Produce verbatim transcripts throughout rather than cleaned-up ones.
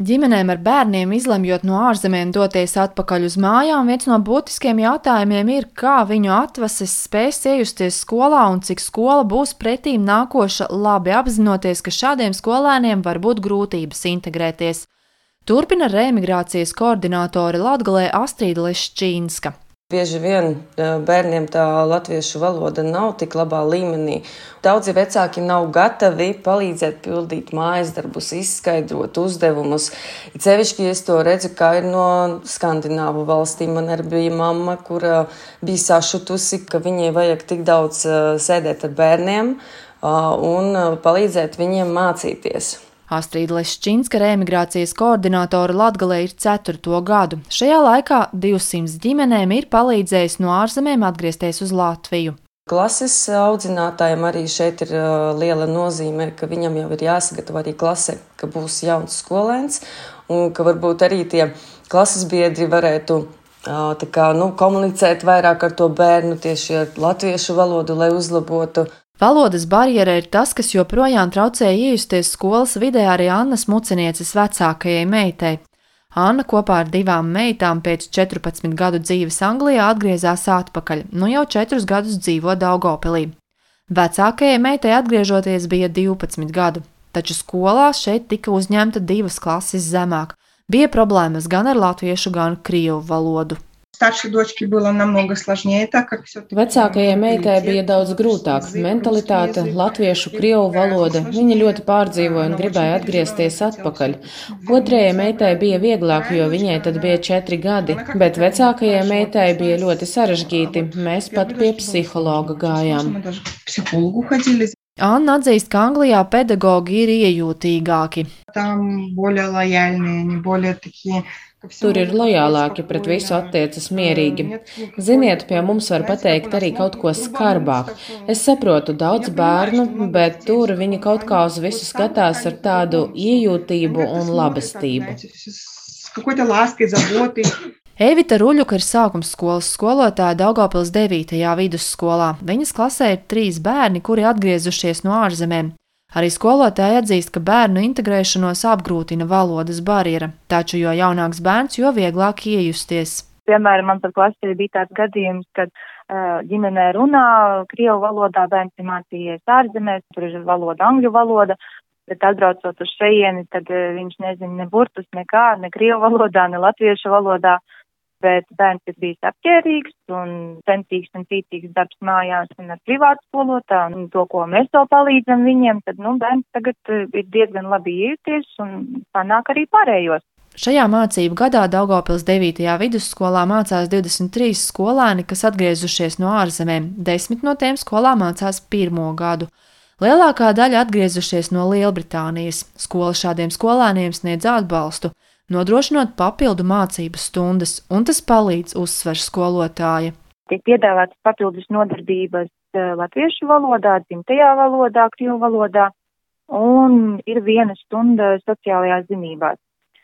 Ģimenēm ar bērniem izlemjot no ārzemēm doties atpakaļ uz mājām, viens no būtiskiem jautājumiem ir, kā viņu atvases spēs iejusties skolā un cik skola būs pretīm nākoša, labi apzinoties, ka šādiem skolēniem var būt grūtības integrēties. Turpina reemigrācijas koordinātore Latgalē Astrīda Leščīnska. Bieži vien bērniem tā latviešu valoda nav tik labā līmenī. Daudzi vecāki nav gatavi palīdzēt pildīt mājas darbus, izskaidrot uzdevumus. Cevišķi es to redzu, kā ir no skandināvu valstīm. Man arī bija mamma, kura bija sašutusi, ka viņai vajag tik daudz sēdēt ar bērniem un palīdzēt viņiem mācīties. Astrīda Leščīnska, reemigrācijas koordinātore Latgalē, ir ceturto gadu. Šajā laikā divsimt ģimenēm ir palīdzējis no ārzemēm atgriezties uz Latviju. Klases audzinātājiem arī šeit ir liela nozīme, ka viņam jau ir jāsagatavo arī klase, ka būs jauns skolēns un ka varbūt arī tie klases biedri varētu tā kā, nu, komunicēt vairāk ar to bērnu tieši ar latviešu valodu, lai uzlabotu. Valodas barjera ir tas, kas joprojām traucēja iejusties skolas vidē arī Annas Mucenieces vecākajai meitai. Anna kopā ar divām meitām pēc četrpadsmit gadu dzīves Anglijā atgriezās atpakaļ, nu jau četrus gadus dzīvo Daugavpilī. Vecākajai meitai atgriežoties bija divpadsmit gadu, taču skolā šeit tika uzņemta divas klases zemāk. Bija problēmas gan ar latviešu, gan krievu valodu. Vecākajai meitai bija daudz grūtāk. Mentalitāte, latviešu, krievu valoda. Viņa ļoti pārdzīvoja un gribēja atgriezties atpakaļ. Otrajai meitai bija vieglāk, jo viņai tad bija četri gadi, bet vecākajai meitai bija ļoti sarežģīti. Mēs pat pie psihologa gājām. Anna atzīst, ka Anglijā pedagogi ir iejūtīgāki. Tur ir lojālāki, pret visu attiecas mierīgi. Ziniet, pie mums var pateikt arī kaut ko skarbāk. Es saprotu daudz bērnu, bet tur viņi kaut kā uz visu skatās ar tādu iejūtību un labestību. Evita Ruļuka ir sākumsskolas skolotāja Daugavpils devītajā vidusskolā. Viņas klasē ir trīs bērni, kuri atgriezušies no ārzemēm. Arī skolotāja atzīst, ka bērnu integrēšanos apgrūtina valodas barjera, taču jo jaunāks bērns, jo vieglāk iejusties. Piemēram, man pat klasē bija tāds gadījums, kad uh, ģimenē runā krievu valodā, bērns ir mācījies ārzemēs, tur ir valoda angļu valoda, bet atbraucot uz šejieni, tad uh, viņš nezina ne burtus, nekā, ne krievu valodā, ne latviešu valodā. Bet bērns ir bijis apķērīgs un centīgs un cītīgs darbs mājās un ar privātu skolotāju. Un to, ko mēs to palīdzam viņiem, tad nu, bērns tagad ir diezgan labi iejuties un panāk arī pārējos. Šajā mācību gadā Daugavpils devītajā vidusskolā mācās divdesmit trīs skolēni, kas atgriezušies no ārzemēm. Desmit no tiem skolā mācās pirmo gadu. Lielākā daļa atgriezušies no Lielbritānijas. Skola šādiem skolēniem sniedz atbalstu, nodrošinot papildu mācību stundas, un tas palīdz, uzsver skolotāja. Tiek piedāvātas papildus nodarbības latviešu valodā, dzimtajā valodā, krievu valodā, un ir viena stunda sociālajās zinībās.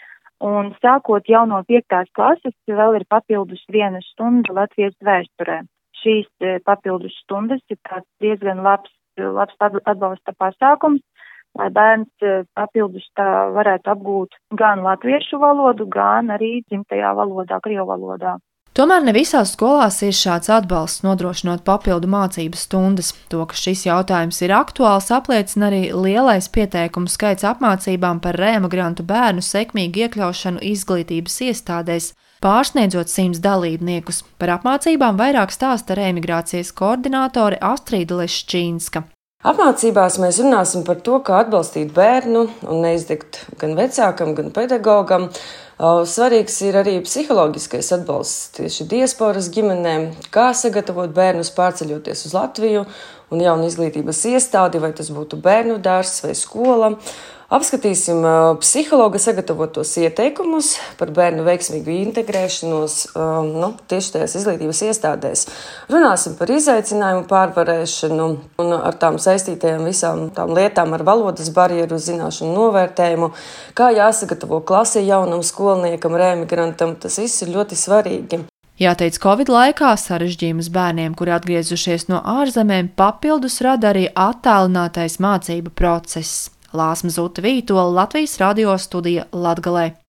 Un sākot jau no piektās klases, vēl ir papildus viena stunda latviešu vēsturē. Šīs papildus stundas ir tāds diezgan labs, labs atbalsta pasākums, lai bērns papildus tā varētu apgūt gan latviešu valodu, gan arī dzimtajā valodā, krievu valodā. Tomēr ne visās skolās ir šāds atbalsts nodrošinot papildu mācību stundas. To, ka šis jautājums ir aktuāls, apliecina arī lielais pieteikumu skaits apmācībām par reemigrantu bērnu sekmīgu iekļaušanu izglītības iestādēs, pārsniedzot simts dalībniekus. Par apmācībām vairāk stāsta reemigrācijas koordinātore Astrīda Leščīnska. Apmācībās mēs runāsim par to, kā atbalstīt bērnu un neizdegt gan vecākam, gan pedagogam. Svarīgs ir arī psiholoģiskais atbalsts tieši diasporas ģimenēm, kā sagatavot bērnus pārceļoties uz Latviju un jaunu izglītības iestādi, vai tas būtu bērnu dārzs vai skola. Apskatīsim psihologa sagatavotos ieteikumus par bērnu veiksmīgu integrēšanos nu, tieši tajās izglītības iestādēs. Runāsim par izaicinājumu pārvarēšanu un ar tām saistītajām visām tām lietām ar valodas barjeru, zināšanu novērtējumu, kā jāsagatavo klase jaunam skolniekam, reemigrantam. Tas viss ir ļoti svarīgi. Jāteic, Covid laikā sarežģījumus bērniem, kuri atgriezušies no ārzemēm, papildus rada arī attālinātais mācību process. Lāsma Zuta Vītola, Latvijas radio studija Latgalē.